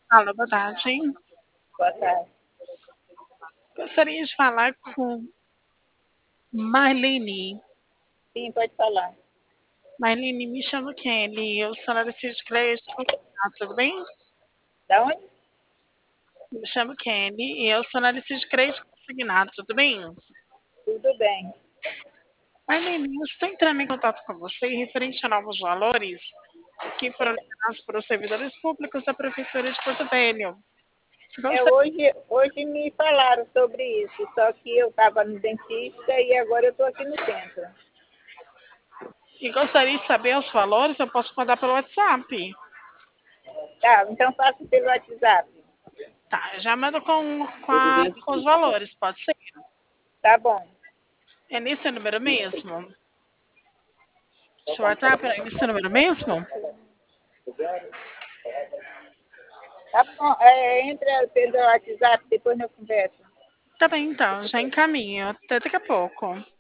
Alô, boa tarde. Boa tarde. Gostaria de falar com Marlene. Sim, pode falar. Marlene, me chamo Kelly. Eu sou analista de crédito. Tudo bem? Da onde? Me chamo Kelly e eu sou analista de crédito consignado. Tudo bem? Tudo bem. Marlene, eu estou entrando em contato com você referente a novos valores que foram liberados para os servidores públicos da Prefeitura de Porto Velho. Gostaria, Hoje me falaram sobre isso, só que eu estava no dentista e agora eu estou aqui no centro. e gostaria de saber os valores, eu posso mandar pelo WhatsApp. Tá, então faça pelo WhatsApp. Tá, eu já mando com os valores, pode ser? Tá bom. É nesse número mesmo? Seu WhatsApp é nesse número mesmo? Tá bom. Entra pelo WhatsApp, depois eu converso. Tá bem, então, já encaminho. Até daqui a pouco.